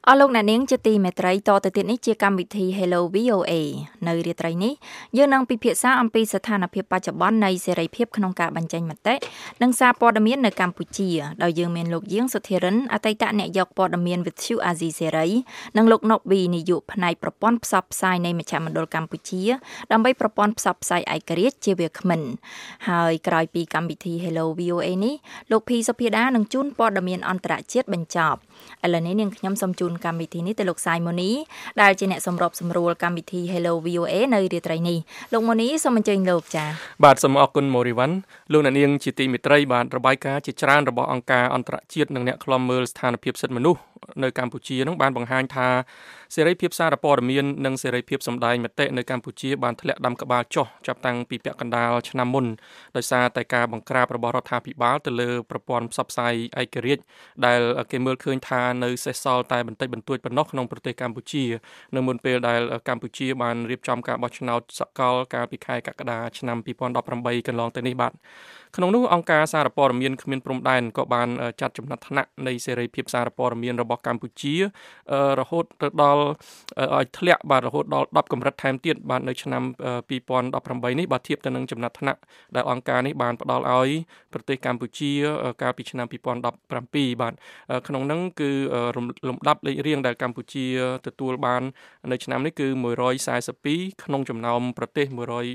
អស់លោកអ្នកនាងជាទីមេត្រីតទៅទៀតនេះជាកម្មវិធី Hello VOA នៅរាត្រីនេះយើងនឹងពិភាក្សាអំពីស្ថានភាពបច្ចុប្បន្ននៃសេរីភាពក្នុងការបញ្ចេញមតិនិងសារព័ត៌មាននៅកម្ពុជាដោយយើងមានលោកយាងសុធិរិនអតីតអ្នកយកព័ត៌មានវិទ្យុអាស៊ីសេរីនិងលោកណុកវីនាយកផ្នែកប្រព័ន្ធផ្សព្វផ្សាយនៃមជ្ឈមណ្ឌលកម្ពុជាដើម្បីប្រព័ន្ធផ្សព្វផ្សាយឯករាជ្យជាវាគ្មិនហើយក្រោយពីកម្មវិធី Hello VOA នេះលោកភីសុភាដានឹងជូនព័ត៌មានអន្តរជាតិបញ្ចប់ឥឡូវនេះនាងខ្ញុំសូមជូនកម្មវិធីនេះទៅលោកសាយម៉ូនីដែលជាអ្នកសម្របសម្រួលកម្មវិធី Hello VOA នៅរាត្រីនេះលោកម៉ូនីសូមអញ្ជើញលោកចា៎បាទសូមអរគុណម៉ូរីវ៉ាន់លោកអ្នកនាងជាទីមេត្រីបាទរបាយការណ៍ជាច្រើនរបស់អង្គការអន្តរជាតិនិងអ្នកឃ្លាំមើលស្ថានភាពសិទ្ធិមនុស្សនៅកម្ពុជានឹងបានបង្ហាញថាសេរីភាពសារព័ត៌មាននិងសេរីភាពសម្ដែងមតិនៅកម្ពុជាបានធ្លាក់ដាំក្បាលចុះចាប់តាំងពីពាក់កណ្ដាលឆ្នាំមុនដោយសារតែការបង្ក្រាបរបស់រដ្ឋាភិបាលទៅលើប្រព័ន្ធផ្សព្វផ្សាយឯករាជ្យដែលគេមើលឃើញថានៅសេសសល់តែបន្តិចបន្តួចប៉ុណ្ណោះក្នុងប្រទេសកម្ពុជានៅមុនពេលដែលកម្ពុជាបានរៀបចំការបោះឆ្នោតសកលកាលពីខែកក្កដាឆ្នាំ2018កន្លងទៅនេះបាទក្នុងនោះអង្គការសារព័ត៌មានគ្មានព្រំដែនក៏បានចាត់ចំណាត់ថ្នាក់នៃសេរីភាពសារព័ត៌មានរបស់កម្ពុជារហូតទៅដល់ឲ្យធ្លាក់បាទរហូតដល់10កម្រិតថែមទៀតបាទនៅឆ្នាំ2018នេះបាទធៀបទៅនឹងចំណាត់ថ្នាក់ដែលអង្គការនេះបានផ្ដល់ឲ្យប្រទេសកម្ពុជាកាលពីឆ្នាំ2017បាទក្នុងនោះគឺលំដាប់លេខរៀងដែលកម្ពុជាទទួលបាននៅឆ្នាំនេះគឺ142ក្នុងចំណោមប្រទេស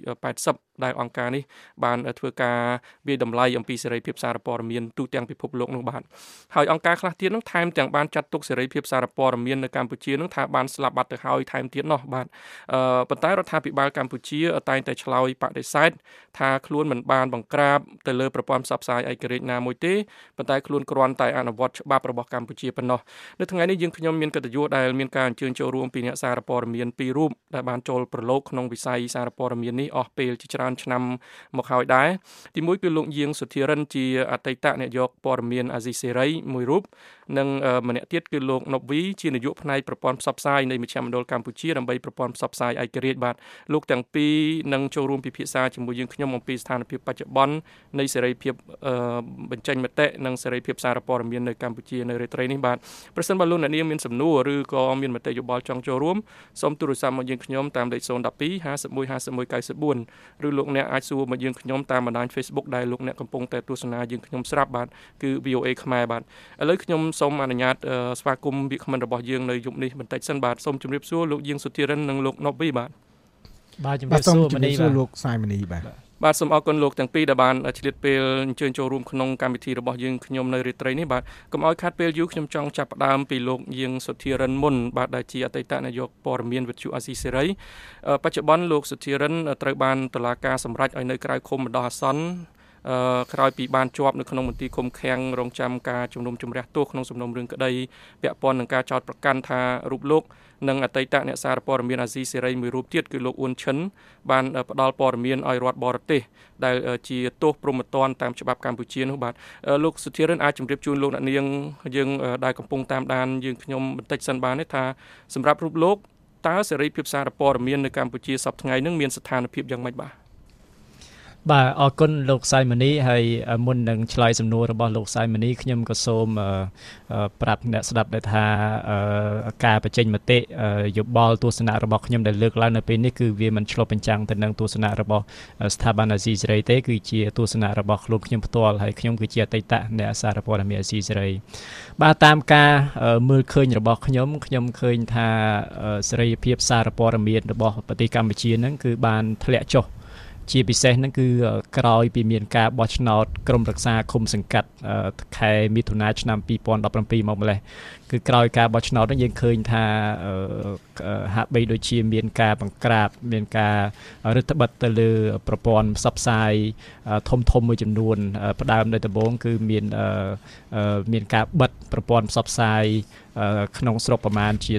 180ដែលអង្គការនេះបានធ្វើការវាយតម្លៃអំពីសេរីភាពសារព័ត៌មានទូទាំងពិភពលោកនោះបាទហើយអង្គការខ្លះទៀតនោះថែមទាំងបានចាត់ទុកសេរីភាពសារព័ត៌មាននៅកម្ពុជានោះថាបានស្លាប់បាត់ទៅហើយថែមទៀតនោះបាទប៉ុន្តែរដ្ឋាភិបាលកម្ពុជាតែងតែឆ្លើយបដិសេធថាខ្លួនមិនបានបង្ក្រាបទៅលើប្រព័ន្ធផ្សព្វផ្សាយឯករាជ្យណាមួយទេប៉ុន្តែខ្លួនគ្រាន់តែអនុវត្តច្បាប់របស់កម្ពុជាប៉ុណ្ណោះនៅថ្ងៃនេះយើងខ្ញុំមានកិត្តិយសដែលមានការអញ្ជើញចូលរួមពីអ្នកសារព័ត៌មាន2រូបដែលបានចូលប្រឡូកក្នុងវិស័យសារព័ត៌មាននេះអស់ពេលជាច្រើនឆ្នាំមកហើយដែរទីមួយគឺលោកយាងសុធិរិនជាអតីតអ្នកយកព័ត៌មានអាស៊ីសេរីមួយរូបនិងម្នាក់ទៀតគឺលោកណុបវីជានាយកផ្នែកប្រព័ន្ធផ្សព្វផ្សាយនៃមជ្ឈមណ្ឌលកម្ពុជាដើម្បីប្រព័ន្ធផ្សព្វផ្សាយឯករាជ្យបាទលោកទាំងពីរនឹងចូលរួមពិភាក្សាជាមួយយើងខ្ញុំអំពីស្ថានភាពបច្ចុប្បន្ននៃសេរីភាពបញ្ចេញមតិនិងសេរីភាពសារព័ត៌មាននៅកម្ពុជានៅរាត្រីនេះបាទប្រសិនបើលោកអ្នកនាងមានសំណួរឬក៏មានមតិយោបល់ចង់ចូលរួមសូមទូរស័ព្ទមកយើងខ្ញុំតាមលេខ012 51 51 94ឬលោកអ្នកអាចសួរមកយើងខ្ញុំតាមបណ្ដាញ Facebook ដែលលោកអ្នកកំពុងតែទស្សនាយើងខ្ញុំស្រាប់បាទគឺ VOA ខ្មែរបាទឥឡូវខ្ញុំសូមអនុញ្ញាតស្វាគមន៍វាគ្មិនរបស់យើងនៅយប់នេះបន្តិចសិនបាទសូមជម្រាបសួរលោកយាងសុធិរិននិងលោកណុបវីបាទជម្រាបសួរមនីបាទលោកសាយមនីបាទសូមអរគុណលោកទាំងពីរដែលបានឆ្លៀតពេលអញ្ជើញចូលរួមក្នុងកម្មវិធីរបស់យើងខ្ញុំនៅរាត្រីនេះបាទកុំឲ្យខាតពេលយូរខ្ញុំចង់ចាប់ផ្ដើមពីលោកយាងសុធិរិនមុនបាទដែលជាអតីតនាយកព័ត៌មានវិទ្យុអាស៊ីសេរីបច្ចុប្បន្នលោកសុធិរិនត្រូវបានតុលាការសម្រេចឲ្យនៅក្រៅឃុំបណ្ដោះអាសន្នក្រោយពីបានជាប់នៅក្នុងមន្ទីរឃុំឃាំងរងចាំការជំនុំជម្រះទោសក្នុងសំណុំរឿងក្តីពាក់ព័ន្ធនឹងការចោទប្រកាន់ថារូបលោកនិងអតីតអ្នកសារព័ត៌មានអាស៊ីសេរីមួយរូបទៀតគឺលោកអ៊ុនឈិនបានផ្ដល់ព័ត៌មានឲ្យរដ្ឋបរទេសដែលជាទោសព្រហ្មទណ្ឌតាមច្បាប់កម្ពុជានោះបាទលោកសុធិរិនអាចជម្រាបជូនលោកអ្នកនាងយើងដែលកំពុងតាមដានយើងខ្ញុំបន្តិចសិនបានទេថាសម្រាប់រូបលោកតើសេរីភាពសារព័ត៌មាននៅកម្ពុជាសប្តាហ៍ថ្ងៃនេះមានស្ថានភាពយ៉ាងម៉េចបាទអរគុណលោកសៃម៉ានីហើយមុននឹងឆ្លើយសំណួររបស់លោកសៃម៉ានីខ្ញុំក៏សូមប្រាប់អ្នកស្ដាប់ដែរថាការបញ្ចេញមតិយោបល់ទស្សនៈរបស់ខ្ញុំដែលលើកឡើងនៅពេលនេះគឺវាមិនឆ្លុះបញ្ចាំងទៅនឹងទស្សនៈរបស់ស្ថាប័នអាស៊ីសេរីទេគឺជាទស្សនៈរបស់ខ្លួនខ្ញុំផ្ទាល់ហើយខ្ញុំគឺជាអតីតអ្នកសារព័ត៌មានអាស៊ីសេរីបាទតាមការមើលឃើញរបស់ខ្ញុំឃើញថាសេរីភាពសារព័ត៌មានរបស់ប្រទេសកម្ពុជាហ្នឹងគឺបានធ្លាក់ចុះជាពិសេសហ្នឹងគឺក្រោយពីមានការបោះឆ្នោតក្រុមរក្សាឃុំសង្កាត់ខែមិថុនាឆ្នាំ2017មកម្លេះគឺក្រោយការបោះឆ្នោតហ្នឹងយើងឃើញថាហាក់បីដូចជាមានការបង្ក្រាបមានការរឹតបន្តឹងទៅលើប្រព័ន្ធផ្សព្វផ្សាយធំមួយចំនួនផ្ដើមនៅដំបូងគឺមានការបិទប្រព័ន្ធផ្សព្វផ្សាយក្នុងស្រុកប្រមាណជា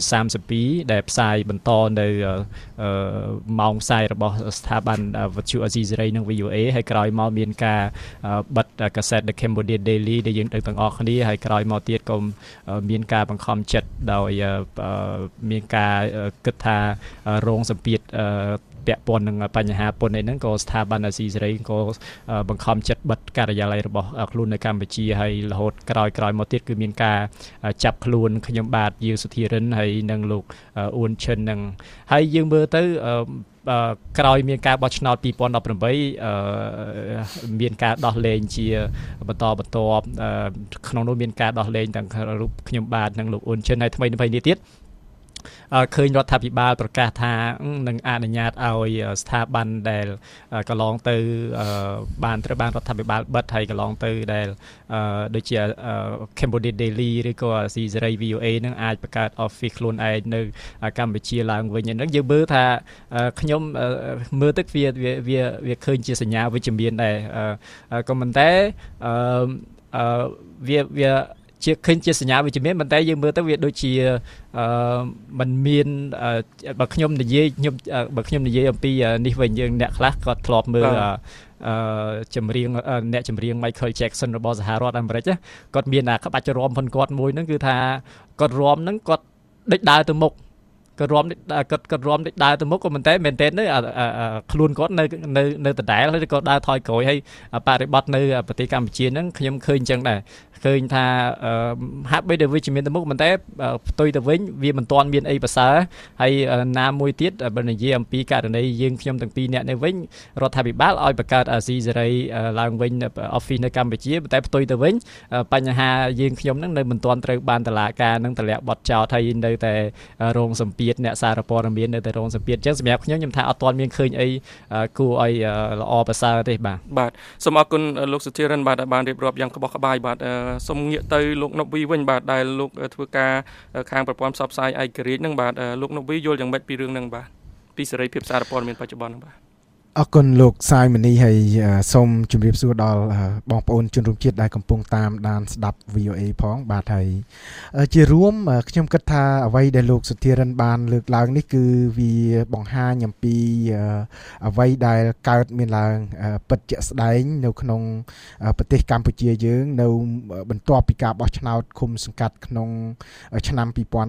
32ដែលផ្សាយបន្តនៅម៉ោងផ្សាយរបស់ស្ថាប័នវិទ្យុអាស៊ីសេរីនិង VOA ហើយក្រោយមកមានការបិទកាសែត The Cambodia Daily ដែលយើងដឹងទាំងអស់គ្នាហើយក្រោយមកទៀតក៏មានការបង្ខំចិត្តដោយមានការគិតថារងសម្ពាធពាក់ព័ន្ធនឹងបញ្ហាពន្ធអីហ្នឹងក៏ស្ថាប័នអាស៊ីសេរីក៏បង្ខំចិត្តបិទការិយាល័យរបស់ខ្លួននៅកម្ពុជាហើយរហូតក្រោយមកទៀតគឺមានការចាប់ខ្លួនខ្ញុំបាទយាវសុធារិនហើយនិងលោកអ៊ួនឈិនហ្នឹងហើយយើងមើលទៅក្រោយមានការបោះឆ្នោត2018មានការដោះលែងជាបន្តក្នុងនោះមានការដោះលែងទាំងរូបខ្ញុំបាទនិងលោកអ៊ុនឈិនហើយថ្មីនេះទៀតឃើញរដ្ឋាភិបាលប្រកាសថានឹងអនុញ្ញាតឲ្យស្ថាប័នដែលកន្លងទៅបានត្រូវបានរដ្ឋាភិបាលបិទហើយកន្លងទៅដែលដូចជា Cambodia Daily ឬក៏ Series VOA នឹងអាចបង្កើត office ខ្លួនឯងនៅកម្ពុជាឡើងវិញហ្នឹងយើងមើលថាខ្ញុំមើលទឹកវាឃើញជាសញ្ញាវិជ្ជមានដែរក៏ប៉ុន្តែវាជាឃើញជាសញ្ញាវិជ្ជមានប៉ុន្តែយើងមើលទៅវាដូចជាมันមានបើខ្ញុំនិយាយអំពីនេះវិញយើងអ្នកខ្លះក៏ធ្លាប់មើលចម្រៀងអ្នកចម្រៀង Michael Jackson របស់សហរដ្ឋអាមេរិកគាត់មានក្បាច់រាំផងគាត់មួយហ្នឹងគឺថាគាត់រាំហ្នឹងគាត់ដេកដើរទៅមុខគាត់រាំដេកដើរទៅមុខក៏ប៉ុន្តែមែនតើខ្លួនគាត់នៅដដែលហើយគាត់ដើរថយក្រោយហើយបរិបត្តិនៅប្រទេសកម្ពុជាហ្នឹងខ្ញុំឃើញអញ្ចឹងដែរឃើញថាហាក់បីដូចវិជ្ជមានទៅមុខប៉ុន្តែផ្ទុយទៅវិញវាមិនទាន់មានអីប្រសើរហើយណាមួយទៀតបើនិយាយអំពីករណីយើងខ្ញុំទាំងពីរនាក់នេះវិញរដ្ឋាភិបាលឲ្យបង្កើតអាស៊ីសេរីឡើងវិញ office នៅកម្ពុជាប៉ុន្តែផ្ទុយទៅវិញបញ្ហាយើងខ្ញុំហ្នឹងនៅមិនទាន់ត្រូវបានតុលាការនឹងតម្លាក់បទចោទហើយនៅតែរងសម្ពាធអ្នកសារព័ត៌មាននៅតែរងសម្ពាធអញ្ចឹងសម្រាប់ខ្ញុំថាអត់ទាន់មានឃើញអីគួរឲ្យល្អប្រសើរទេបាទសូមអរគុណលោកសុធារិនបាទបានរៀបរាប់យ៉ាងក្បោះក្បាយបាទសូមងាកទៅលោកណូវីវិញបាទដែលលោកធ្វើការខាងប្រព័ន្ធផ្សព្វផ្សាយឯករាជ្យហ្នឹងបាទលោកណូវីយល់យ៉ាងម៉េចពីរឿងហ្នឹងបាទពីសេរីភាពសារព័ត៌មានបច្ចុប្បន្នហ្នឹងបាទអរគុណលោកសាយមនីហើយសូមជម្រាបសួរដល់បងប្អូនជនរួមជាតិដែលកំពុងតាមដានស្ដាប់ VOA ផងបាទហើយជារួមខ្ញុំគិតថាអ្វីដែលលោកសុធារិនបានលើកឡើងនេះគឺវាបង្ហាញអំពីអ្វីដែលកើតមានឡើងពិតជាក់ស្ដែងនៅក្នុងប្រទេសកម្ពុជាយើងនៅបន្ទាប់ពីការបោះឆ្នោតឃុំសង្កាត់ក្នុងឆ្នាំ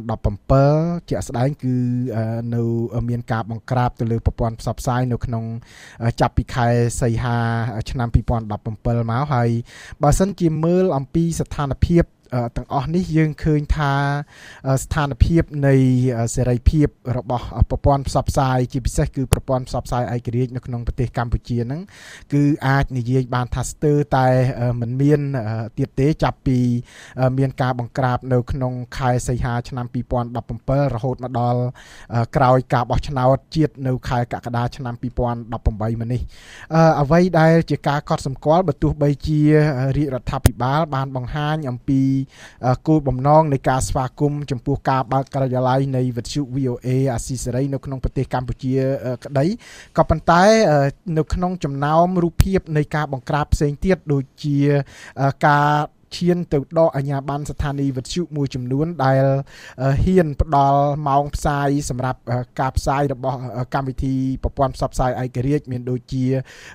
2017ជាក់ស្ដែងគឺនៅមានការបង្ក្រាបទៅលើប្រព័ន្ធផ្សព្វផ្សាយនៅក្នុងចាប់ពីខែសីហាឆ្នាំ2017មកហើយបើសិនជាមើលអំពីស្ថានភាពទាំងអស់នេះយើងឃើញថាស្ថានភាពនៃសេរីភាពរបស់ប្រព័ន្ធផ្សព្វផ្សាយជាពិសេសគឺប្រព័ន្ធផ្សព្វផ្សាយឯករាជ្យនៅក្នុងប្រទេសកម្ពុជាហ្នឹងគឺអាចនិយាយបានថាស្ទើរតែមិនមានទៀតទេចាប់ពីមានការបង្ក្រាបនៅក្នុងខែសីហាឆ្នាំ2017រហូតមកដល់ក្រោយការបោះឆ្នោតជាតិនៅខែកក្កដាឆ្នាំ2018មកនេះអ្វីដែលជាការកត់សម្គាល់បើទោះបីជារាជរដ្ឋាភិបាលបានបង្ហាញអំពីគោលបំណងនៃការស្វាគមន៍ចំពោះការបើកការិយាល័យនៃវិទ្យុ VOA អាស៊ីសេរីនៅក្នុងប្រទេសកម្ពុជាក្តីក៏ប៉ុន្តែនៅក្នុងចំណោមរូបភាពនៃការបង្ក្រាបផ្សេងទៀតដូចជាការឈានទៅដកអាជ្ញាប័ណ្ណស្ថានីយ៍វិទ្យុមួយចំនួនដែលហ៊ានផ្ដល់ម៉ោងផ្សាយសម្រាប់ការផ្សាយរបស់កម្មវិធីប្រព័ន្ធផ្សព្វផ្សាយឯករាជ្យមានដូចជា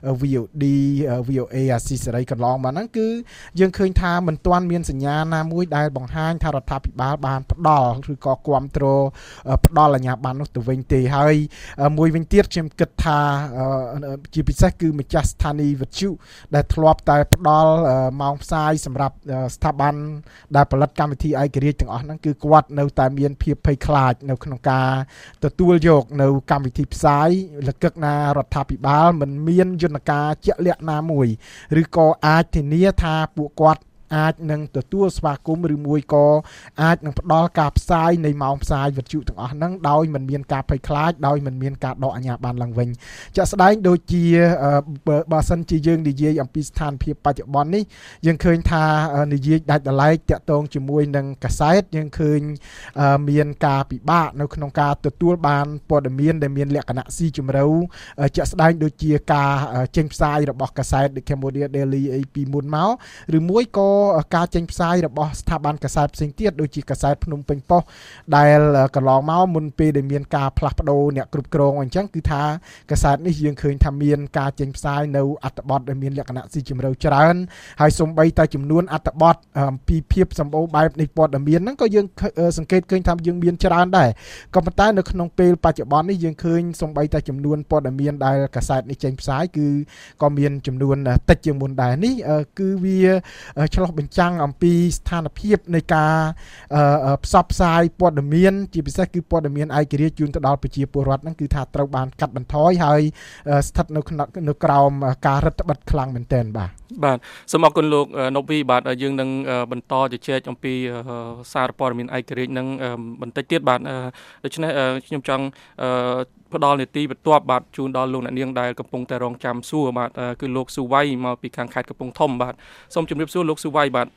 VOD VOA អាស៊ីសេរីកន្លងមកហ្នឹងគឺយើងឃើញថាមិនទាន់មានសញ្ញាណាមួយដែលបង្ហាញថារដ្ឋាភិបាលបានផ្ដល់ឬក៏គាំទ្រផ្ដល់អាជ្ញាប័ណ្ណនោះទៅវិញទេហើយមួយវិញទៀតខ្ញុំគិតថាជាពិសេសគឺម្ចាស់ស្ថានីយ៍វិទ្យុដែលធ្លាប់តែផ្ដល់ម៉ោងផ្សាយសម្រាប់ស្ថាប័នដែលផលិតកម្មវិធីឯករាជ្យទាំងអស់ហ្នឹងគឺគាត់នៅតែមានភាពភ័យខ្លាចនៅក្នុងការទទួលយកនៅកម្មវិធីផ្សាយលក្ខណៈរដ្ឋាភិបាលមិនមានយន្តការជាក់លាក់ណាមួយឬក៏អាចធានាថាពួកគាត់អាចនឹងទទួលស្វាគមន៍ឬមួយក៏អាចនឹងផ្ដល់ការផ្សាយនៃម៉ោងផ្សាយវិទ្យុទាំងអស់ហ្នឹងដោយមិនមានការភ័យខ្លាចដោយមិនមានការដកអាជ្ញាប័ណ្ណឡើងវិញជាក់ស្ដែងដូចជាបើសិនជាយើងនិយាយអំពីស្ថានភាពបច្ចុប្បន្ននេះយើងឃើញថានិយាយដាច់ដライតាក់ទងជាមួយនឹងកាសែតយើងឃើញមានការពិបាកនៅក្នុងការទទួលបានព័ត៌មានដែលមានលក្ខណៈស៊ីជម្រៅជាក់ស្ដែងដូចជាការចេញផ្សាយរបស់កាសែត The Cambodia Daily អីពីមុនមកឬមួយក៏ការចេញផ្សាយរបស់ស្ថាប័នកសែតផ្សេងទៀតដូចជាកសែតភ្នំពេញប៉ុស្តិ៍ដែលកន្លងមកមុនពេលដែលមានការផ្លាស់ប្ដូរអ្នកគ្រប់គ្រងអញ្ចឹងគឺថាកសែតនេះយើងឃើញថាមានការចេញផ្សាយនៅអត្ថបទដែលមានលក្ខណៈស៊ីជម្រៅច្រើនហើយសូម្បីតែចំនួនអត្ថបទអំពីភាពសម្បូរបែបនៃព័ត៌មានហ្នឹងក៏យើងសង្កេតឃើញថាយើងមានច្រើនដែរក៏ប៉ុន្តែនៅក្នុងពេលបច្ចុប្បន្ននេះយើងឃើញសូម្បីតែចំនួនព័ត៌មានដែលកសែតនេះចេញផ្សាយគឺក៏មានចំនួនតិចជាងមុនដែរនេះគឺវាឆ្លុះបញ្ចាំងអំពីស្ថានភាពនៃការផ្សព្វផ្សាយព័ត៌មានជាពិសេសគឺព័ត៌មានឯករាជ្យជូនទៅដល់ប្រជាពលរដ្ឋហ្នឹងគឺថាត្រូវបានកាត់បន្ថយហើយស្ថិតនៅក្រោមការរឹតបន្តឹងខ្លាំងមែនទែនបាទសូមអរគុណលោកណូវីបាទយើងនឹងបន្តជជែកអំពីសារព័ត៌មានឯករាជ្យនឹងបន្តិចទៀតបាទដូច្នេះខ្ញុំចង់ផ្ដល់នីតិបន្ទាប់បាទជូនដល់លោកអ្នកនាងដែលកំពុងតែរងចាំសួរបាទគឺលោកស៊ូវៃមកពីខាងខេត្តកំពង់ធំបាទសូមជម្រាបសួរលោកស៊ូវៃបាទ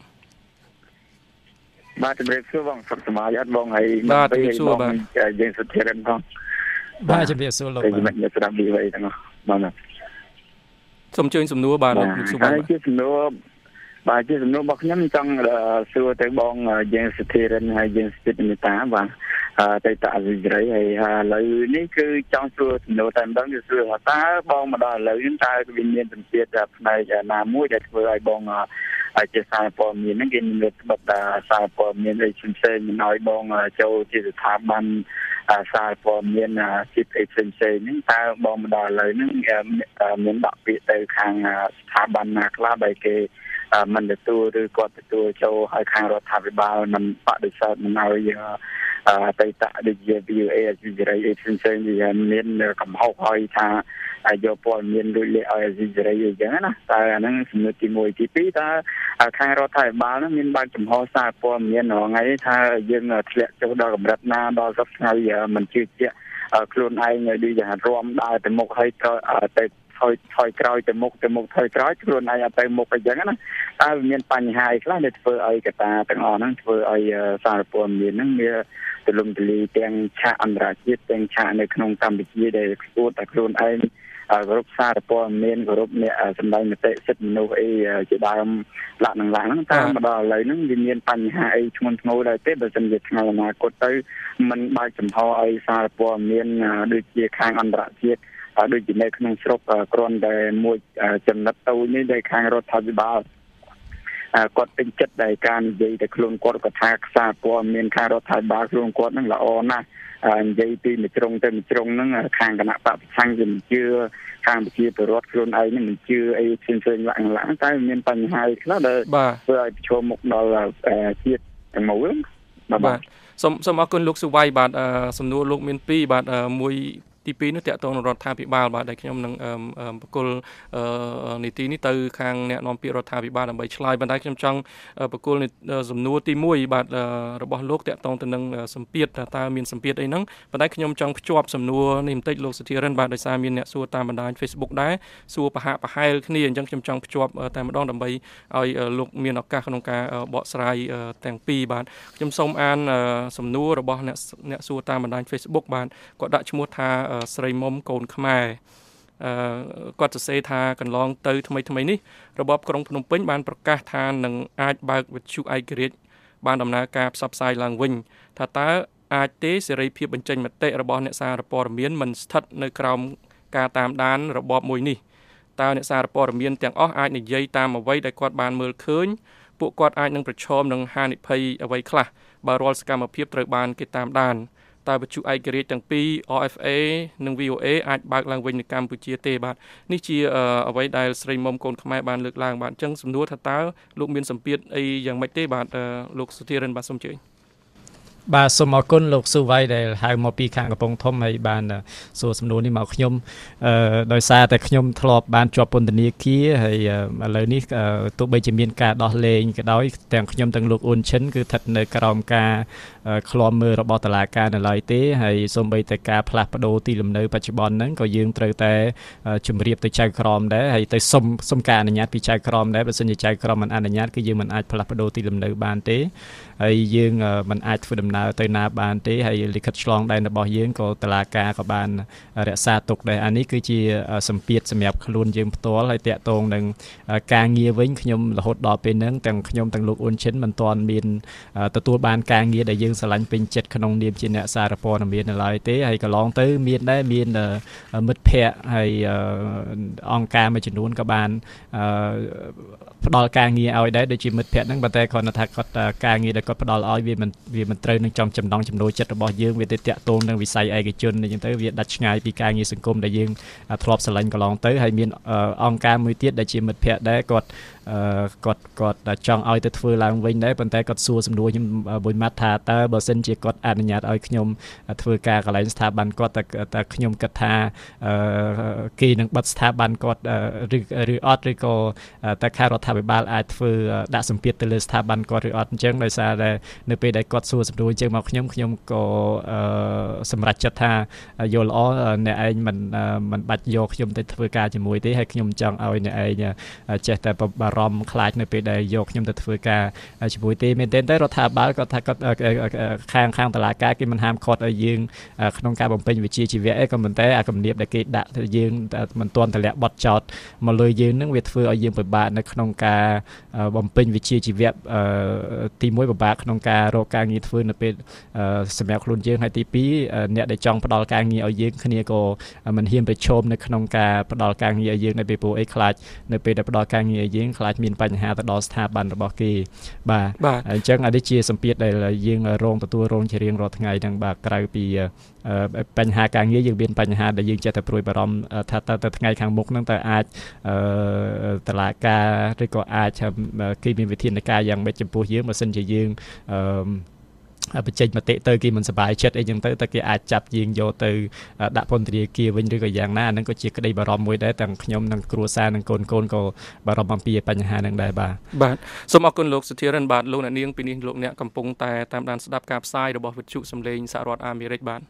ជម្រាបសួរបងសុខសប្បាយអត់បងហើយបាទជម្រាបសួរបាទយើងសុខធិរិនផងបាទជម្រាបសួរលោកបាទខ្ញុំស្ដាប់វីទាំងអស់បាទសូមអញ្ជើញសំណួរបាទលោកស៊ូវៃបាទជាសំណួររបស់ខ្ញុំចង់សួរទៅបងយើងសុខធិរិនហើយយើងស្ទិតមេតាបាទតែតអវិជ្រីហើយឥឡូវនេះគឺចង់សួរសំណួរតែម្ដងគឺសួរថាតើបងមកដល់ឥឡូវនេះតើវាមានសម្ពាធផ្នែកណាមួយដែលធ្វើឲ្យបងជាសារព័ត៌មានហ្នឹងគេមានបတ်សារព័ត៌មានអីផ្សេងៗមិនឲ្យបងចូលជាស្ថាប័នសារព័ត៌មានជាផ្សេងៗហ្នឹងតើបងមកដល់ឥឡូវហ្នឹងមានដាក់ពាក្យទៅខាងស្ថាប័នណាខ្លះដែលគេមិនទទួលឬគាត់ទទួលចូលឲ្យខាងរដ្ឋាភិបាលមិនបដិសេធមិនឲ្យតែតដូចជា VOA អសិរ័យអីផ្សេងៗវាមានកំហុសឲ្យថាយកព័ត៌មានដូចលេខឲ្យអសិរ័យអីចឹងណាតើអាហ្នឹងសំណួរទី1ទី2តើខាងរដ្ឋាភិបាលហ្នឹងមានបើកចំហសារព័ត៌មានរាល់ថ្ងៃថាយើងធ្លាក់ចុះដល់កម្រិតណាដល់សប្តាហ៍មិនជឿជាក់ខ្លួនឯងដូចយ៉ាងរួមដើរទៅមុខហើយទៅថយក្រោយទៅមុខថយក្រោយខ្លួនឯងអត់ទៅមុខអីចឹងណាតើមានបញ្ហាអីខ្លះដែលធ្វើឲ្យកត្តាទាំងអស់ហ្នឹងធ្វើឲ្យសារព័ត៌មានហ្នឹងវាទូលំទូលាយទាំងឆាកអន្តរជាតិទាំងឆាកនៅក្នុងកម្ពុជាដែលខ្ពស់តែខ្លួនឯងគ្រប់សារព័ត៌មានគ្រប់អ្នកសម្ដែងមតិសិទ្ធិមនុស្សអីជាដើមលក្ខណៈហ្នឹងតាមមកដល់ឥឡូវហ្នឹងវាមានបញ្ហាអីធ្ងន់ធ្ងរដែរទេបើមិនជាថ្ងៃអនាគតទៅมันបើកចំហឲ្យសារព័ត៌មានដូចជាខាងអន្តរជាតិដូចជានៅក្នុងស្រុកគ្រាន់តែមួយចំណិតតូចនេះដែលខាងរដ្ឋាភិបាលគាត់ពេញចិត្តដែលការនិយាយតែខ្លួនគាត់ក៏ថាខ្សែព័ត៌មានខាងរដ្ឋាភិបាលខ្លួនគាត់ហ្នឹងល្អណាស់និយាយពីមួយជ្រុងទៅមួយជ្រុងហ្នឹងខាងគណៈបព្វប្រឆាំងគេមិនជឿខាងប្រជាពលរដ្ឋខ្លួនឯងហ្នឹងមិនជឿអីផ្សេងៗឡើងតែមានបញ្ហាខ្លះដែលធ្វើឲ្យប្រឈមមុខដល់ជាតិទាំងមូលបាទសូមអរគុណលោកស៊ូវៃបាទសំណួរលោកមាន2បាទមួយទី2នោះតកតងនឹងរដ្ឋាភិបាលបាទដែលខ្ញុំនឹងបកគលនីតិនេះទៅខាងអ្នកនាំពាក្យរដ្ឋាភិបាលដើម្បីឆ្លើយប៉ុន្តែខ្ញុំចង់បកគលសំណួរទី1បាទរបស់លោកតកតងទៅនឹងសម្ពាធតើមានសម្ពាធអីហ្នឹងប៉ុន្តែខ្ញុំចង់ភ្ជាប់សំណួរនេះបន្តិចលោកសុធិរិនបាទដោយសារមានអ្នកសួរតាមបណ្ដាញ Facebook ដែរសួរប្រហែលគ្នាអញ្ចឹងខ្ញុំចង់ភ្ជាប់តែម្ដងដើម្បីឲ្យលោកមានឱកាសក្នុងការបកស្រាយទាំងពីរបាទខ្ញុំសូមអានសំណួររបស់អ្នកសួរតាមបណ្ដាញ Facebook បាទគាត់ដាក់ឈ្មោះថាស្រីមុំកូនខ្មែរគាត់សរសេរថាកន្លងទៅថ្មីនេះរបបក្រុងភ្នំពេញបានប្រកាសថានឹងអាចបើកវិទ្យុឯករាជ្យបានដំណើរការផ្សព្វផ្សាយឡើងវិញថាតើអាចទេសេរីភាពបញ្ចេញមតិរបស់អ្នកសារព័ត៌មានមិនស្ថិតនៅក្រោមការតាមដានរបបមួយនេះតើអ្នកសារព័ត៌មានទាំងអស់អាចនិយាយតាមអ្វីដែលគាត់បានមើលឃើញពួកគាត់អាចនឹងប្រឈមនឹងហានិភ័យអ្វីខ្លះបើរាល់សកម្មភាពត្រូវបានគេតាមដានតើវិទ្យុឯករាជ្យទាំងពីរ RFA និង VOA អាចបើកឡើងវិញនៅកម្ពុជាទេបាទនេះជាអ្វីដែលស្រីមុំកូនខ្មែរបានលើកឡើងបាទអញ្ចឹងសំណួរថាតើលោកមានសម្ពាធអីយ៉ាងម៉េចទេបាទលោកសុធិរិនបាទសូមអញ្ជើញបាទសូមអរគុណលោកស៊ូវៃដែលហៅមកពីខាងកំពង់ធំហើយបានសួរសំណួរនេះមកខ្ញុំដោយសារតែខ្ញុំធ្លាប់បានជាប់ពន្ធនាគារហើយឥឡូវនេះទោះបីជាមានការដោះលែងក៏ដោយទាំងខ្ញុំទាំងលោកអ៊ុនឈិនគឺស្ថិតនៅក្រោមការឃ្លាំមើលរបស់តុលាការនៅឡើយទេហើយសូម្បីតែការផ្លាស់ប្ដូរទីលំនៅបច្ចុប្បន្នហ្នឹងក៏យើងត្រូវតែជម្រាបទៅចៅក្រមដែរហើយទៅសុំការអនុញ្ញាតពីចៅក្រមដែរបើមិនជាចៅក្រមមិនអនុញ្ញាតគឺយើងមិនអាចផ្លាស់ប្ដូរទីលំនៅបានទេហើយយើងមិនអាចធ្វើដំណើើទៅណាបានទេហើយលិខិតឆ្លងដែនរបស់យើងក៏តុលាការក៏បានរក្សាទុកដែរអានេះគឺជាសម្ពាធសម្រាប់ខ្លួនយើងផ្ទាល់ហើយតាក់ទងនឹងការងារវិញខ្ញុំរហូតដល់ពេលហ្នឹងទាំងខ្ញុំទាំងលោកអ៊ុនឈិនមិនទាន់មានទទួលបានការងារដែលយើងស្រឡាញ់ពេញចិត្តក្នុងនាមជាអ្នកសារព័ត៌មាននៅឡើយទេហើយកន្លងទៅមានដែរមានមិត្តភ័ក្តិហើយអង្គការមួយចំនួនក៏បានផ្ដល់ការងារឲ្យដែរដូចជាមិត្តភ័ក្តិហ្នឹងប៉ុន្តែគាត់ថាគាត់ការងារដែលគាត់ផ្ដល់ឲ្យវាមិនត្រូវនឹងចំណង់ចំណូលចិត្តរបស់យើងវាទៅតាក់ទងនឹងវិស័យឯកជនអញ្ចឹងទៅវាដាច់ឆ្ងាយពីការងារសង្គមដែលយើងធ្លាប់ស្រឡាញ់កន្លងទៅហើយមានអង្គការមួយទៀតដែលជាមិត្តភ័ក្តិដែរគាត់ចង់ឲ្យទៅធ្វើឡើងវិញដែរប៉ុន្តែគាត់សួរសំណួរខ្ញុំមួយម៉ាត់ថាតើបើសិនជាគាត់អនុញ្ញាតឲ្យខ្ញុំធ្វើការកន្លែងស្ថាប័នគាត់តែខ្ញុំគិតថាគេនឹងបិទស្ថាប័នគាត់ឬអត់ឬក៏តែខារដ្ឋាភិបាលអាចធ្វើដាក់សម្ពាធទៅលើស្ថាប័នគាត់ឬអត់អញ្ចឹងដោយសារតែនៅពេលដែលគាត់សួរសំណួរអញ្ចឹងមកខ្ញុំក៏សម្រេចចិត្តថាយល់ល្អអ្នកឯងមិនបាច់យកខ្ញុំទៅធ្វើការជាមួយទេហើយខ្ញុំចង់ឲ្យអ្នកឯងចេះតែបារម្ភខ្លាចនៅពេលដែលយកខ្ញុំទៅធ្វើការជាមួយទេមែនទែនទៅរដ្ឋាភិបាលគាត់ថាគាត់ខាងតុលាការគេមិនហាមឃាត់ឲ្យយើងក្នុងការបំពេញវិជ្ជាជីវៈឯងក៏ប៉ុន្តែអាគំនាបដែលគេដាក់ទៅយើងមិនទាន់តម្លាក់បទចោទមកលើយើងនឹងវាធ្វើឲ្យយើងពិបាកនៅក្នុងការបំពេញវិជ្ជាជីវៈទី1ពិបាកក្នុងការរកការងារធ្វើនៅពេលសម្រាប់ខ្លួនយើងហើយទី2អ្នកដែលចង់ផ្ដល់ការងារឲ្យយើងគ្នាក៏មិនហ៊ានប្រឈមនៅក្នុងការផ្ដល់ការងារឲ្យយើងនៅពេលព្រោះអីខ្លាចនៅពេលដែលផ្ដល់ការងារឲ្យយើងខ្លាចមានបញ្ហាទៅដល់ស្ថាប័នរបស់គេបាទអញ្ចឹងអានេះជាសម្ពាធដែលយើងទទួលរងជារៀងរាល់ថ្ងៃហ្នឹងបាទក្រៅពីបញ្ហាការងារយើងមានបញ្ហាដែលយើងចេះតែព្រួយបារម្ភថាទៅថ្ងៃខាងមុខហ្នឹងតើអាចតុលាការឬក៏អាចគេមានវិធានការយ៉ាងម៉េចចំពោះយើងបើសិនជាយើងបញ្ចេញមតិទៅគេមិនសប្បាយចិត្តអីចឹងទៅតែគេអាចចាប់យើងយកទៅដាក់ពន្ធនាគារវិញឬក៏យ៉ាងណាអាហ្នឹងក៏ជាក្តីបារម្ភមួយដែរទាំងខ្ញុំនិងគ្រួសារនិងកូនក៏បារម្ភអំពីបញ្ហាហ្នឹងដែរបាទសូមអរគុណលោកសុធារិនបាទលោកអ្នកនាងពីនេះលោកអ្នកកំពុងតែតាមដានស្ដាប់ការផ្សាយរបស់វិទ្យុសំឡេងសហរដ្ឋអាមេរិកបាទ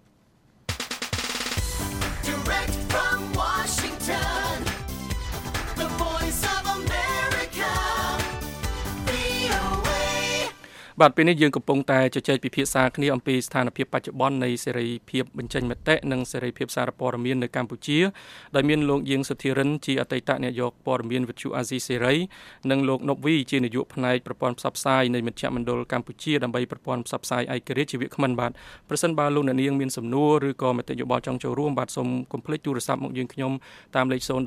បាទពេលនេះយើងកំពុងតែជជែកពិភាក្សាគ្នាអំពីស្ថានភាពបច្ចុប្បន្ននៃសេរីភាពបញ្ចេញមតិនិងសេរីភាពសារព័ត៌មាននៅកម្ពុជាដោយមានលោកយាងសុធារិនជាអតីតនាយកព័ត៌មានវិទ្យុអាស៊ីសេរីនិងលោកណុបវីជានាយកផ្នែកប្រព័ន្ធផ្សព្វផ្សាយនៃមជ្ឈមណ្ឌលកម្ពុជាដើម្បីប្រព័ន្ធផ្សព្វផ្សាយឯករាជ្យជាវាគ្មិនបាទប្រសិនបើលោកអ្នកនាងមានសំណួរឬក៏មតិយោបល់ចង់ចូលរួមបាទសូមកុំភ្លេចទូរស័ព្ទមកយើងខ្ញុំតាមលេខ012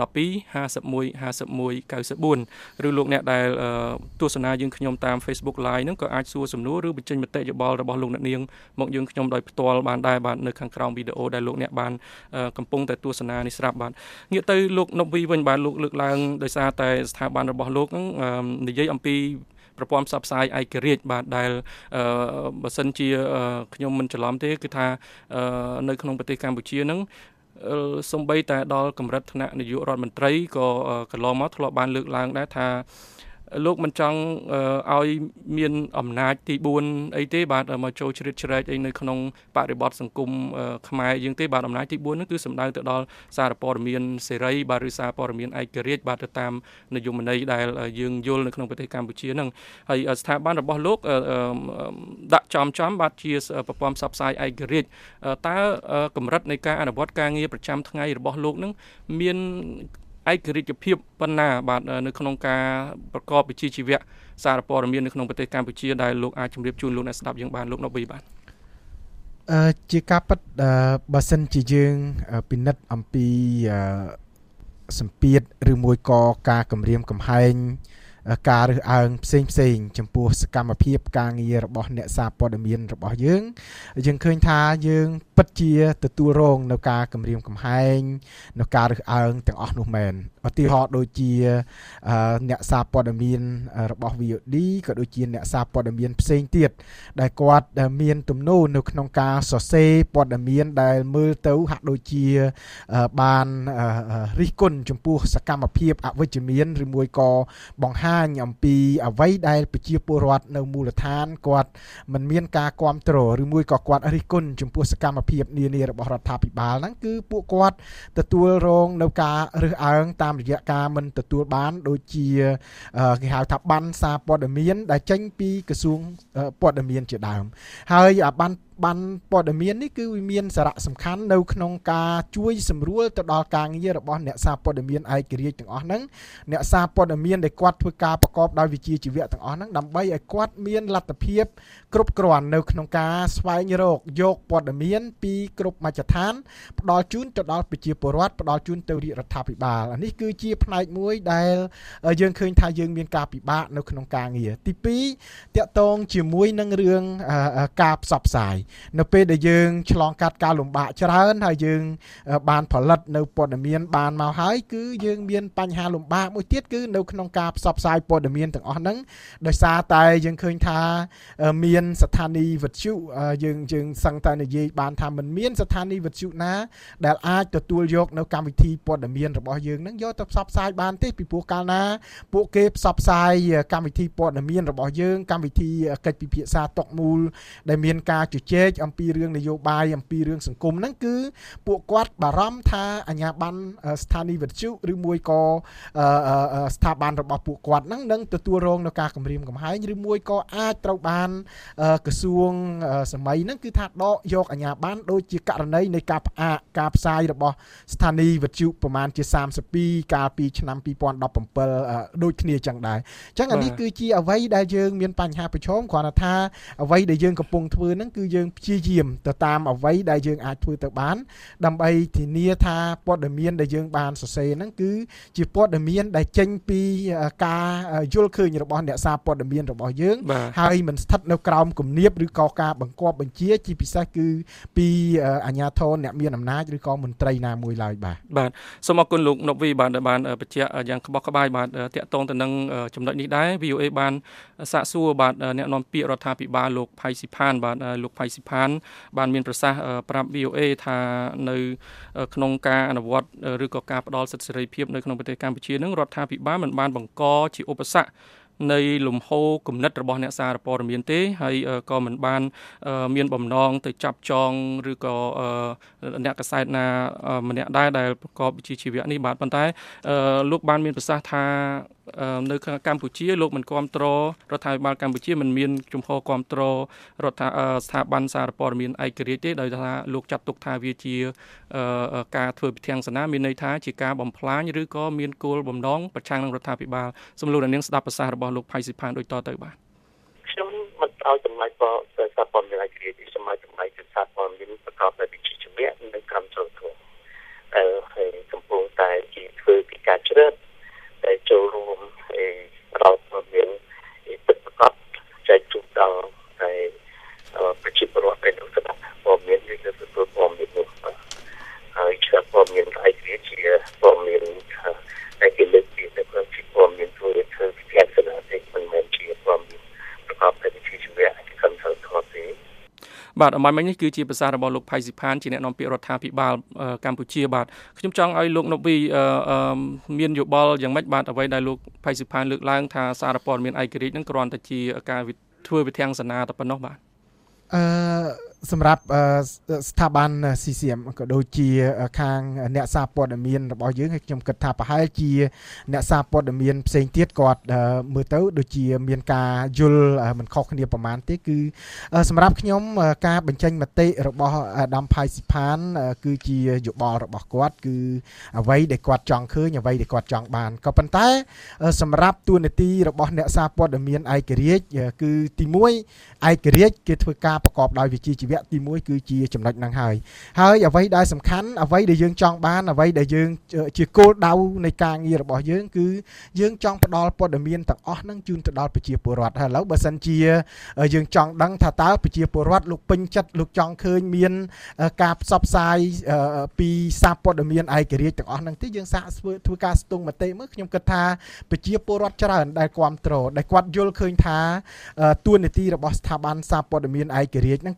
51 51 94ឬលោកអ្នកដែលទស្សនាយើងខ្ញុំតាម Facebook Live ហ្នឹងក៏អាចសួរសំណួរឬបញ្ចេញមតិយោបល់របស់លោកអ្នកនាងមកយើងខ្ញុំដោយផ្ទាល់បានដែរបាទនៅខាងក្រោមវីដេអូដែលលោកអ្នកបានកំពុងតែទស្សនានេះស្រាប់បាទងាកទៅលោកណុបវីវិញបាទលោកលើកឡើងដោយសារតែស្ថាប័នរបស់លោកហ្នឹងនិយាយអំពីប្រព័ន្ធផ្សព្វផ្សាយឯករាជ្យបាទដែលបើសិនជាខ្ញុំមិនច្រឡំទេគឺថានៅក្នុងប្រទេសកម្ពុជាហ្នឹងសូម្បីតែដល់កម្រិតថ្នាក់នាយករដ្ឋមន្ត្រីក៏កន្លងមកធ្លាប់បានលើកឡើងដែរថាលោកមិនចង់ឲ្យមានអំណាចទី4អីទេបាទមកចូលជ្រៀតជ្រែកអីនៅក្នុងបរិបទសង្គមខ្មែរយើងទេបាទអំណាចទី4ហ្នឹងគឺសំដៅទៅដល់សារព័ត៌មានសេរីបាទឬសារព័ត៌មានឯករាជ្យបាទទៅតាមនយោបាយដែលយើងយល់នៅក្នុងប្រទេសកម្ពុជាហ្នឹងហើយស្ថាប័នរបស់លោកដាក់ចំបាទជាប្រព័ន្ធផ្សព្វផ្សាយឯករាជ្យតើកម្រិតនៃការអនុវត្តការងារប្រចាំថ្ងៃរបស់លោកហ្នឹងមានឯករាជ្យភាពប៉ុណ្ណាបាទនៅក្នុងការប្រកបវិជ្ជាជីវៈសារព័ត៌មាននៅក្នុងប្រទេសកម្ពុជាដែលលោកអាចជម្រាបជូនលោកអ្នកស្ដាប់យើងបានលោកណូប៊ីបាទជាការពិតបើសិនជាយើងពិនិត្យអំពីសម្ពាធឬមួយក៏ការគំរាមកំហែងការរើសអើងផ្សេងចំពោះសកម្មភាពការងាររបស់អ្នកសារព័ត៌មានរបស់យើងឃើញថាយើងពិតជាទទួលរងនៅការគំរាមកំហែងនៅការរើសអើងទាំងអស់នោះមែនឧទាហរណ៍ដូចជាអ្នកសារព័ត៌មានរបស់ VOD ក៏ដូចជាអ្នកសារព័ត៌មានផ្សេងទៀតដែលគាត់មានទំនោរនៅក្នុងការសរសេរព័ត៌មានដែលមើលទៅហាក់ដូចជាបានរិះគន់ចំពោះសកម្មភាពអវិជ្ជមានឬមួយក៏បង្ហាញអំពីអ្វីដែលប្រជាពលរដ្ឋនៅមូលដ្ឋានគាត់មិនមានការគាំទ្រឬមួយក៏គាត់រិះគន់ចំពោះសកម្មភាពនានារបស់រដ្ឋាភិបាលហ្នឹងគឺពួកគាត់ទទួលរងនៅការរើសអើងតាមតាមរយៈការមិនទទួលបានដូចជាគេហៅថាបានសារព័ត៌មានដែលចេញពីក្រសួងព័ត៌មានជាដើមហើយបានព័ត៌មាននេះគឺវាមានសារៈសំខាន់នៅក្នុងការជួយសម្រួលទៅដល់ការងាររបស់អ្នកសារព័ត៌មានឯករាជ្យទាំងអស់ហ្នឹងអ្នកសារព័ត៌មានដែលគាត់ធ្វើការប្រកបដោយវិជ្ជាជីវៈទាំងអស់ហ្នឹងដើម្បីឲ្យគាត់មានលទ្ធភាពគ្រប់គ្រាន់នៅក្នុងការស្វែងរកយកព័ត៌មានពីគ្រប់មជ្ឈដ្ឋានផ្ដល់ជូនទៅដល់ប្រជាពលរដ្ឋផ្ដល់ជូនទៅរាជរដ្ឋាភិបាលនេះគឺជាផ្នែកមួយដែលយើងឃើញថាយើងមានការពិបាកនៅក្នុងការងារទី2តាក់ទងជាមួយនឹងរឿងការផ្សព្វផ្សាយនៅពេលដែលយើងឆ្លងកាត់ការលំបាកច្រើនហើយយើងបានផលិតនៅព័ត៌មានបានមកហើយគឺយើងមានបញ្ហាលំបាកមួយទៀតគឺនៅក្នុងការផ្សព្វផ្សាយព័ត៌មានទាំងអស់ហ្នឹងដោយសារតែយើងឃើញថាមានស្ថានីយ៍វិទ្យុយើងសឹងតែនិយាយបានថាមិនមានស្ថានីយ៍វិទ្យុណាដែលអាចទទួលយកនៅកម្មវិធីព័ត៌មានរបស់យើងហ្នឹងយកទៅផ្សព្វផ្សាយបានទេពីព្រោះកាលណាពួកគេផ្សព្វផ្សាយកម្មវិធីព័ត៌មានរបស់យើងកម្មវិធីកិច្ចពិភាក្សាតុមូលដែលមានការជជែកអំពីរឿងនយោបាយអំពីរឿងសង្គមហ្នឹងគឺពួកគាត់បារម្ភថាអាជ្ញាប័ណ្ណស្ថានីយ៍វិទ្យុឬមួយក៏ស្ថាប័នរបស់ពួកគាត់ហ្នឹងនឹងទទួលរងនឹងការគំរាមកំហែងឬមួយក៏អាចត្រូវបានក្រសួងសម័យហ្នឹងគឺថាដកយកអាជ្ញាប័ណ្ណដូចជាករណីនៃការផ្អាកការផ្សាយរបស់ស្ថានីយ៍វិទ្យុប្រមាណជា32កាលពីឆ្នាំ2017ដូចគ្នាចឹងដែរអញ្ចឹងអានេះគឺជាអ្វីដែលយើងមានបញ្ហាប្រឈមគ្រាន់តែថាអ្វីដែលយើងកំពុងធ្វើហ្នឹងគឺយើងព្យាយាមទៅតាមអ្វីដែលយើងអាចធ្វើទៅបានដើម្បីធានាថាព័ត៌មានដែលយើងបានសរសេរហ្នឹងគឺជាព័ត៌មានដែលចេញពីការយល់ឃើញរបស់អ្នកសារព័ត៌មានរបស់យើងហើយមិនស្ថិតនៅក្រោមគំនាបឬក៏ការបង្គាប់បញ្ជាជាពិសេសគឺពីអាជ្ញាធរអ្នកមានអំណាចឬក៏មន្ត្រីណាមួយឡើយបាទសូមអរគុណលោកណូវីបានបញ្ជាក់យ៉ាងក្បោះក្បាយបាទតាក់ទងទៅនឹងចំណុចនេះដែរ VOA បានសាកសួរបាទអ្នកនាំពាក្យរដ្ឋាភិបាលលោកផៃស៊ីផានបាទលោកផៃស៊ីផានបានមានប្រសាសន៍ប្រាប់ VOA ថានៅក្នុងការអនុវត្តឬក៏ការផ្ដល់សិទ្ធិសេរីភាពនៅក្នុងប្រទេសកម្ពុជានឹងរដ្ឋាភិបាលមិនបានបង្កជាឧបសគ្គនៃលំហូរគំនិតរបស់អ្នកសារព័ត៌មានទេហើយក៏មិនបានមានបំណងទៅចាប់ចងឬក៏អ្នកកាសែតណាម្នាក់ដែរដែលប្រកបវិជ្ជាជីវៈនេះបាទប៉ុន្តែលោកបានមានប្រសាសន៍ថានៅកម្ពុជាលោកមិនគ្រប់គ្រងរដ្ឋាភិបាលកម្ពុជាមិនមានជំហរគ្រប់គ្រងរដ្ឋស្ថាប័នសារព័ត៌មានឯករាជ្យទេដោយថាលោកចាត់ទុកថាវាជាការធ្វើពិធាក្សាមានន័យថាជាការបំផ្លាញឬក៏មានគោលបំណងប្រឆាំងនឹងរដ្ឋាភិបាលសូមលោកអ្នកនាងស្ដាប់ប្រសាសន៍របស់លោកផៃស៊ីផានដូចតទៅបាទខ្ញុំមិនឲ្យចំណែកក៏សារព័ត៌មានឯករាជ្យសម័យចំណែកគឺសារព័ត៌មានប្រកបដោយវិជ្ជាជីវៈនិងកម្មចូលរួមហើយកំពុងតែជាធ្វើពីការជ្រើសតែចូលរួមរដ្ឋព័ត៌មានពិតប្រាកដចែកជូនដល់ប្រជាពលរដ្ឋដែលស្ដាប់ព័ត៌មានឬក៏ទទួលព័ត៌មាននោះហើយសារព័ត៌មានឯករាជ្យជាព័ត៌មានដែលគេលើកពីទៅជាព័ត៌មានធ្វើពីការស្ដាប់ទេមិនមែនជាព័ត៌មានប្រកបដោយវិជ្ជាជីវៈជាកម្មចូលរួមទេបាទអមមិញនេះគឺជាប្រសាសន៍របស់លោកផៃស៊ីផានជាអ្នកនាំពាក្យរដ្ឋាភិបាលកម្ពុជាបាទខ្ញុំចង់ឲ្យលោកណូវីមានយោបល់យ៉ាងម៉េចបាទអ្វីដែលលោកផៃស៊ីផានលើកឡើងថាសារព័ត៌មានឯករាជ្យនឹងគ្រាន់តែជាការធ្វើវិធានសនាតែប៉ុណ្ណោះបាទសម្រាប់ស្ថាប័ន CCM ក៏ដូចជាខាងអ្នកសារព័ត៌មានរបស់យើងហើយខ្ញុំគិតថាប្រហែលជាអ្នកសារព័ត៌មានផ្សេងទៀតគាត់មើលទៅដូចជាមានការយល់មិនខុសគ្នាប្រហែលទេគឺសម្រាប់ខ្ញុំការបញ្ចេញមតិរបស់អាដាមផៃស៊ីផានគឺជាយោបល់របស់គាត់គឺអ្វីដែលគាត់ចង់ឃើញអ្វីដែលគាត់ចង់បានក៏ប៉ុន្តែសម្រាប់តួនាទីរបស់អ្នកសារព័ត៌មានឯករាជ្យគឺទី1ឯករាជ្យគេធ្វើការប្រកបដោយវិជ្ជាជីវៈទី1គឺជាចំណុចហ្នឹងហើយអ្វីដែលសំខាន់អ្វីដែលយើងចង់បានអ្វីដែលយើងជាគោលដៅនៃការងាររបស់យើងគឺយើងចង់ផ្ដល់ព័ត៌មានទាំងអស់ហ្នឹងជូនទៅដល់ប្រជាពលរដ្ឋហើយឥឡូវបើសិនជាយើងចង់ដឹងថាតើប្រជាពលរដ្ឋលោកពេញចិត្តលោកចង់ឃើញមានការផ្សព្វផ្សាយពីសារព័ត៌មានឯករាជ្យទាំងអស់ហ្នឹងទេយើងសាកធ្វើការស្ទង់មតិមើលខ្ញុំគិតថាប្រជាពលរដ្ឋច្រើនដែលគ្រប់គ្រងដែលគាត់យល់ឃើញថាតួនាទីរបស់ស្ថាប័នសារព័ត៌មានឯករាជ្យហ្នឹងគឺបាន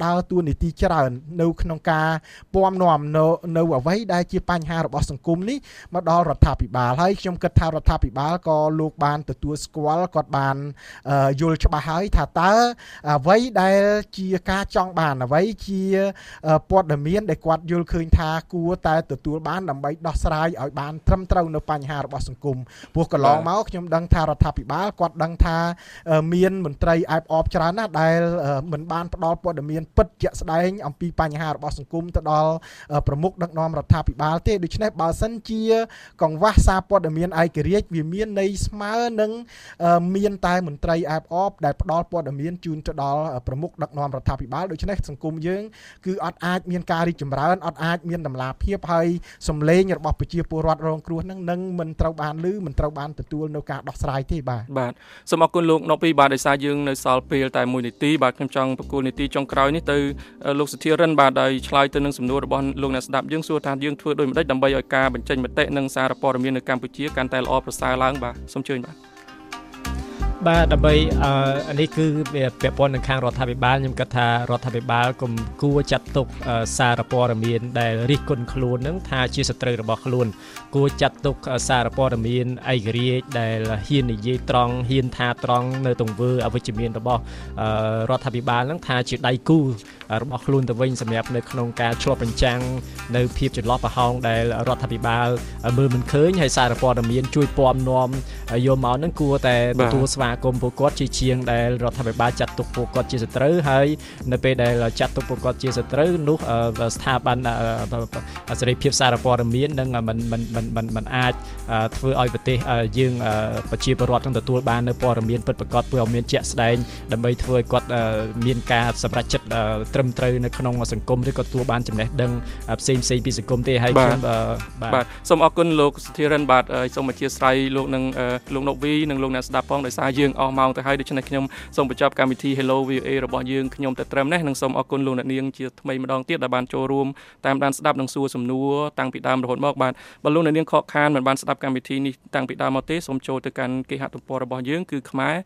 ដើរតួនាទីច្រើននៅក្នុងការពំនាំនៅអ្វីដែលជាបញ្ហារបស់សង្គមនេះមកដល់រដ្ឋាភិបាលហើយខ្ញុំគិតថារដ្ឋាភិបាលក៏លោកបានទទួលស្គាល់គាត់បានយល់ច្បាស់ហើយថាតើអ្វីដែលជាការចង់បានអ្វីជាព័ត៌មានដែលគាត់យល់ឃើញថាគួរតែទទួលបានដើម្បីដោះស្រាយឲ្យបានត្រឹមត្រូវនៅបញ្ហារបស់សង្គមព្រោះកន្លងមកខ្ញុំដឹងថារដ្ឋាភិបាលគាត់ដឹងថាមានមន្ត្រីអែបអបច្រើនណាស់ដែលមិនបានផ្ដល់ព័ត៌មានពិតជាក់ស្ដែងអំពីបញ្ហារបស់សង្គមទៅដល់ប្រមុខដឹកនាំរដ្ឋាភិបាលទេដូច្នេះបើសិនជាកង្វះសារព័ត៌មានឯករាជ្យវាមានន័យស្មើនឹងមានតែមន្ត្រីអែបអបដែលផ្ដល់ព័ត៌មានជូនទៅដល់ប្រមុខដឹកនាំរដ្ឋាភិបាលដូច្នេះសង្គមយើងគឺអត់អាចមានការរីកចម្រើនអត់អាចមានតម្លាភាពហើយសម្លេងរបស់ប្រជាពលរដ្ឋរងគ្រោះនឹងមិនត្រូវបានឮមិនត្រូវបានទទួលនៅការដោះស្រាយទេបាទសូមអរគុណលោកណូពីបាទដោយសារយើងនៅសល់ពេលតែ1នាទីបាទខ្ញុំចង់បកគោលនាទីចុងក្រោយនេះទៅលោកសុធារិនបាទដោយឆ្លើយទៅនឹងសំណួររបស់លោកអ្នកស្ដាប់យើងសួរថាយើងធ្វើដូចម្តេចដើម្បីឲ្យការបញ្ចេញមតិនិងសារព័ត៌មាននៅកម្ពុជាកាន់តែល្អប្រសើរឡើងបាទសូមអញ្ជើញបាទដើម្បីនេះគឺវាពាក់ព័ន្ធនឹងខាងរដ្ឋាភិបាលខ្ញុំគិតថារដ្ឋាភិបាលគុំគួរចាត់ទុកសារព័ត៌មានដែលរិះគន់ខ្លួននឹងថាជាសត្រូវរបស់ខ្លួនគួរចាត់ទុកសារព័ត៌មានឯករាជ្យដែលហ៊ាននិយាយត្រង់ហ៊ានថាត្រង់នៅទង្វើអវិជ្ជមានរបស់រដ្ឋាភិបាលនឹងថាជាដៃគូរបស់ខ្លួនទៅវិញសម្រាប់នៅក្នុងការឆ្លុះបញ្ចាំងនៅភាពចន្លោះប្រហោងដែលរដ្ឋាភិបាលមើលមិនឃើញហើយសារព័ត៌មានជួយពំនាំយកមកនឹងគួរតែទទួលស្វាគមន៍ពួកគាត់ជាជាងដែលរដ្ឋាភិបាលចាត់ទុកពួកគាត់ជាសត្រូវហើយនៅពេលដែលចាត់ទុកពួកគាត់ជាសត្រូវនោះស្ថាប័នសេរីភាពសារព័ត៌មាននឹងមិនអាចធ្វើឲ្យប្រទេសយើងប្រជាពលរដ្ឋនឹងទទួលបាននៅព័ត៌មានពិតប្រាកដព័ត៌មានជាក់ស្ដែងដើម្បីធ្វើឲ្យគាត់មានការសម្រេចចិត្តត្រឹមត្រូវនៅក្នុងសង្គមឬក៏ទទួលបានចំណេះដឹងផ្សេងពីសង្គមទេហើយខ្ញុំបាទសូមអរគុណលោកសុធារិនបាទសូមអធិស្ឋានលោកនឹងលោកណូវីនិងលោកអ្នកស្ដាប់ផងដោយសារយើងអស់ម៉ោងទៅហើយដូច្នេះខ្ញុំសូមបញ្ចប់កម្មវិធី Hello VOA របស់យើងខ្ញុំតែត្រឹមនេះនិងសូមអរគុណលោកអ្នកនាងជាថ្មីម្ដងទៀតដែលបានចូលរួមតាមដានស្ដាប់និងសួរសំណួរតាំងពីដើមរហូតមកបាទបើលោកអ្នកនាងខកខានមិនបានស្ដាប់កម្មវិធីនេះតាំងពីដើមមកទេសូមចូលទៅកាន់គេហទំព័ររបស់យើងគឺ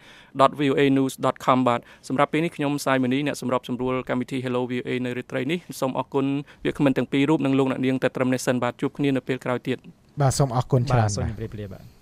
khmer.voanews.com បាទសម្រាប់ពេលនេះខ្ញុំសាយមនីអ្នកសម្របសម្រួលកម្មវិធី Hello VOA នៅរាត្រីនេះសូមអរគុណវាគ្មិនទាំងពីររូបនិងលោកអ្នកនាងតែត្រឹមនេះសិនបាទជួបគ្នានៅពេលក្រោយទៀតបាទសូមអរគុណច្រើនបាទសូមជម្រាបលាបាទ